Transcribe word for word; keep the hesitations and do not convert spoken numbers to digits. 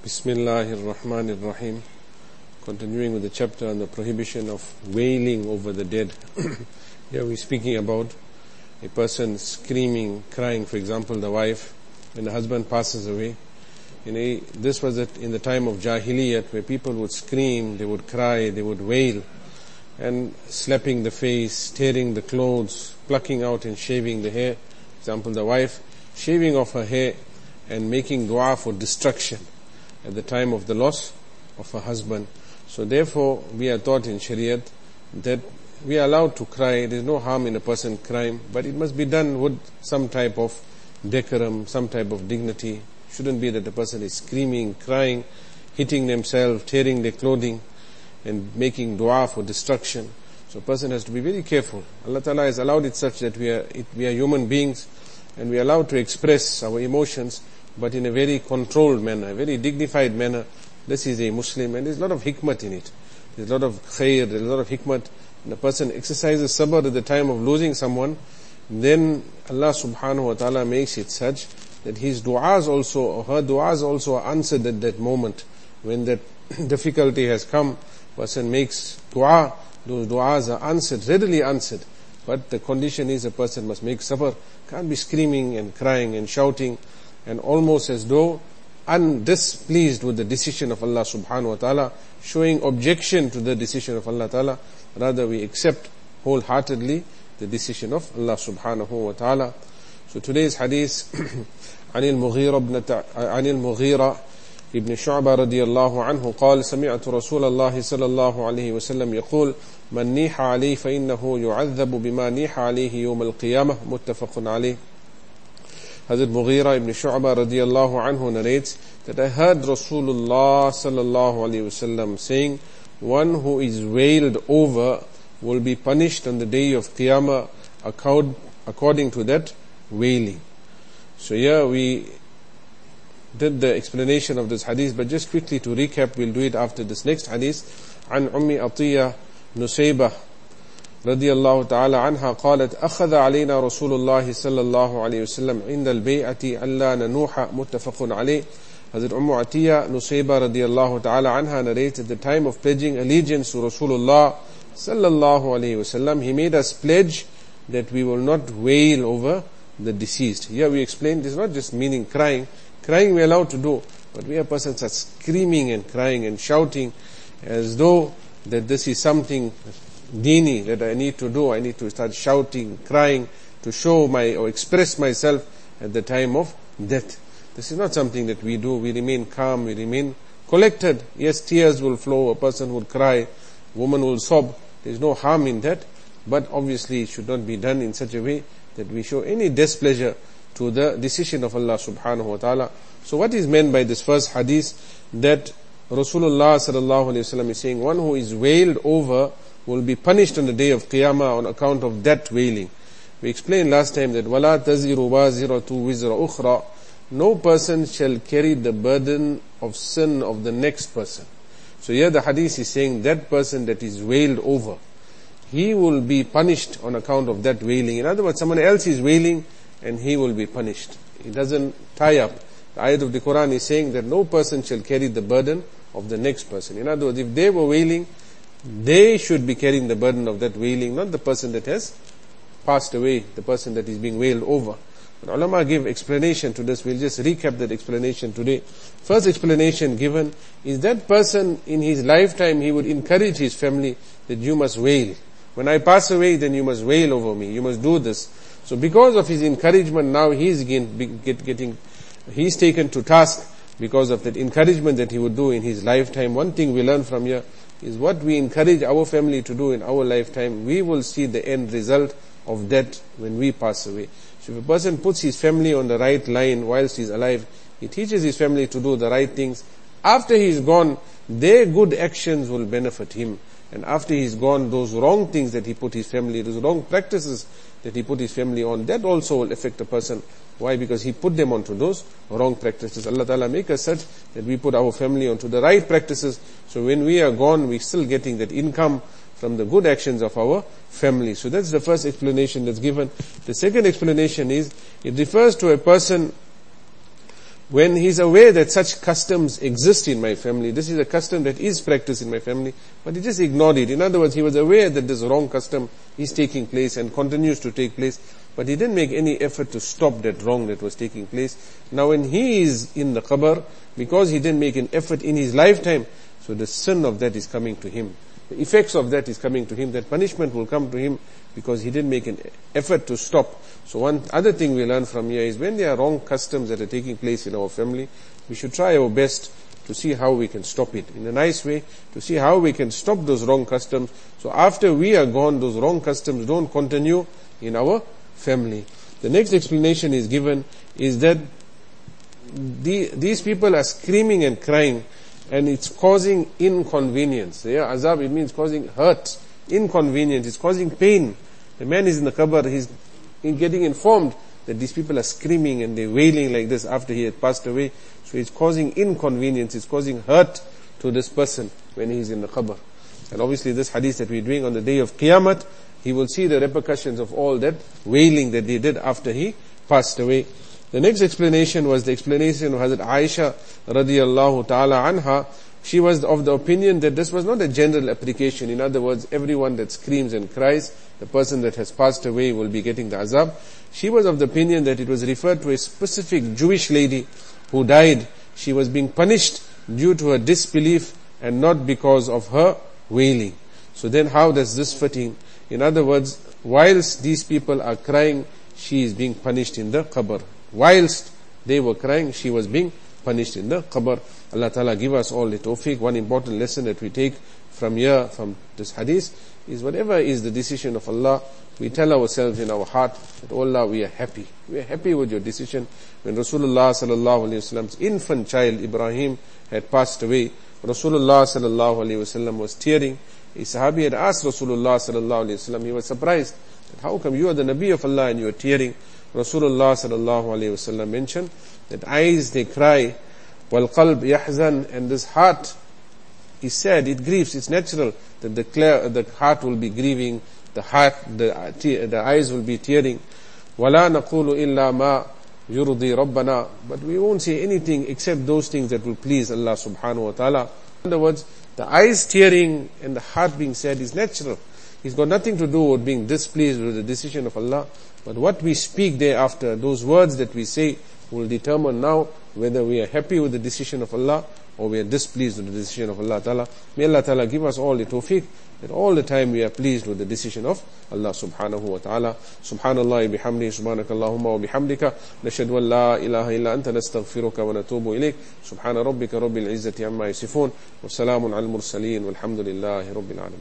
Bismillahirrahmanirrahim. Continuing with the chapter on the prohibition of wailing over the dead. Here we're speaking about a person screaming, crying, for example, the wife, when the husband passes away. You know, this was in the time of Jahiliyyat, where people would scream, they would cry, they would wail, and slapping the face, tearing the clothes, plucking out and shaving the hair. For example, the wife shaving off her hair and making dua for destruction at the time of the loss of her husband. So therefore, we are taught in Shariat that we are allowed to cry. There is no harm in a person crying, but it must be done with some type of decorum, some type of dignity. Shouldn't be that the person is screaming, crying, hitting themselves, tearing their clothing, and making dua for destruction. So a person has to be very careful. Allah Ta'ala has allowed it such that we are, it, we are human beings, and we are allowed to express our emotions, but in a very controlled manner, a very dignified manner. This is a Muslim, and there's a lot of hikmat in it. There's a lot of khair, there's a lot of hikmat. When a person exercises sabr at the time of losing someone, then Allah subhanahu wa ta'ala makes it such that his du'as also, or her du'as also are answered at that moment. When that difficulty has come, person makes du'a, those du'as are answered, readily answered. But the condition is a person must make sabr, can't be screaming and crying and shouting, and almost as though undispleased with the decision of Allah subhanahu wa ta'ala, showing objection to the decision of Allah ta'ala. Rather we accept wholeheartedly the decision of Allah subhanahu wa ta'ala. So today's hadith عن المغيرة بن عن المغيرة ابن شعبة رضي الله عنه قال سمعت رسول الله صلى الله عليه وسلم يقول من نيح عليه فإنه يعذب بما نيح عليه يوم القيامة متفق عليه. Hazrat Mughira ibn Shu'bah radiyallahu anhu narrates that I heard Rasulullah sallallahu alayhi wasallam saying, one who is wailed over will be punished on the day of Qiyamah according to that wailing. So here we did the explanation of this hadith, but just quickly to recap, we'll do it after this next hadith. عن أم عطية نسيبة رضي الله تعالى عنها قالت أخذ علينا رسول الله صلى الله عليه وسلم عند البيعة ألا ننوح متفق عليه. Hazrat Umm Atiyah Nusayba radiallahu ta'ala anha narrates at the time of pledging allegiance to Rasulullah sallallahu alayhi wasallam, he made us pledge that we will not wail over the deceased. Here we explained, this is not just meaning crying. Crying we are allowed to do, but we are persons are screaming and crying and shouting as though that this is something deeni that I need to do. I need to start shouting, crying to show my or express myself at the time of death. This is not something that we do. We remain calm, we remain collected. Yes, tears will flow, a person will cry, woman will sob. There is no harm in that, but obviously it should not be done in such a way that we show any displeasure to the decision of Allah subhanahu wa ta'ala. So what is meant by this first hadith, that Rasulullah sallallahu alayhi wa sallam is saying, one who is wailed over will be punished on the day of Qiyamah on account of that wailing. We explained last time that وَلَا تَزِرُ وَازِرَةُ وِزْرَ أُخْرَى, no person shall carry the burden of sin of the next person. So here the hadith is saying that person that is wailed over, he will be punished on account of that wailing. In other words, someone else is wailing and he will be punished. It doesn't tie up. The ayat of the Quran is saying that no person shall carry the burden of the next person. In other words, if they were wailing, they should be carrying the burden of that wailing, not the person that has passed away, the person that is being wailed over. But ulama give explanation to this. We'll just recap that explanation today. First explanation given is that person in his lifetime, he would encourage his family that you must wail. When I pass away, then you must wail over me. You must do this. So because of his encouragement, now he's getting, he's taken to task because of that encouragement that he would do in his lifetime. One thing we learn from here is what we encourage our family to do in our lifetime, we will see the end result of that when we pass away. So if a person puts his family on the right line whilst he's alive, he teaches his family to do the right things. After he's gone, their good actions will benefit him. And after he's gone, those wrong things that he put his family, those wrong practices that he put his family on, that also will affect a person. Why? Because he put them onto those wrong practices. Allah Ta'ala make us such that we put our family onto the right practices. So when we are gone, we're still getting that income from the good actions of our family. So that's the first explanation that's given. The second explanation is, it refers to a person when he's aware that such customs exist in my family, this is a custom that is practiced in my family, but he just ignored it. In other words, he was aware that this wrong custom is taking place and continues to take place, but he didn't make any effort to stop that wrong that was taking place. Now when he is in the qabr, because he didn't make an effort in his lifetime, so the sin of that is coming to him. The effects of that is coming to him. That punishment will come to him because he didn't make an effort to stop. So one other thing we learn from here is when there are wrong customs that are taking place in our family, we should try our best to see how we can stop it in a nice way, to see how we can stop those wrong customs. So after we are gone, those wrong customs don't continue in our family. The next explanation is given is that the, these people are screaming and crying, and it's causing inconvenience. Yeah, azab, it means causing hurt, inconvenience, it's causing pain. The man is in the qabr, he's getting informed that these people are screaming and they're wailing like this after he had passed away. So it's causing inconvenience, it's causing hurt to this person when he's in the qabr. And obviously this hadith that we're doing on the day of Qiyamah, he will see the repercussions of all that wailing that he did after he passed away. The next explanation was the explanation of Hazrat Aisha radiyallahu ta'ala anha. She was of the opinion that this was not a general application. In other words, everyone that screams and cries, the person that has passed away will be getting the azab. She was of the opinion that it was referred to a specific Jewish lady who died. She was being punished due to her disbelief and not because of her wailing. So then how does this fit in? In other words, whilst these people are crying, she is being punished in the qabr. Whilst they were crying, she was being punished in the qabr. Allah Ta'ala give us all the tawfiq. One important lesson that we take from here, from this hadith, is whatever is the decision of Allah, we tell ourselves in our heart that, oh Allah, we are happy. We are happy with your decision. When Rasulullah sallallahu alayhi wasallam's infant child, Ibrahim, had passed away, Rasulullah sallallahu alayhi wasallam was tearing. A Sahabi had asked Rasulullah sallallahu alayhi wasallam, he was surprised, that how come you are the Nabi of Allah and you are tearing? Rasulullah sallallahu alayhi wasallam mentioned that eyes they cry, wal qalb yahzan, and this heart is sad, it grieves, it's natural that the clear, the heart will be grieving, the heart, the, the eyes will be tearing. Wala naqulu illa ma yurdi rabbana, but we won't say anything except those things that will please Allah subhanahu wa ta'ala. In other words, the eyes tearing and the heart being sad is natural. It's got nothing to do with being displeased with the decision of Allah. But what we speak thereafter, those words that we say, will determine now whether we are happy with the decision of Allah or we are displeased with the decision of Allah Ta'ala. May Allah Ta'ala give us all the tawfiq that all the time we are pleased with the decision of Allah Subhanahu wa Ta'ala. Subhanallah bihamdihi, subhanakallahumma wa bihamdika, nashhadu an la ilaha illa anta, nastaghfiruka wa natubu ilayk. Subhana rabbika rabbil izzati amma yasifun, wa salamun al mursaleen, walhamdulillahi rabbil alamin.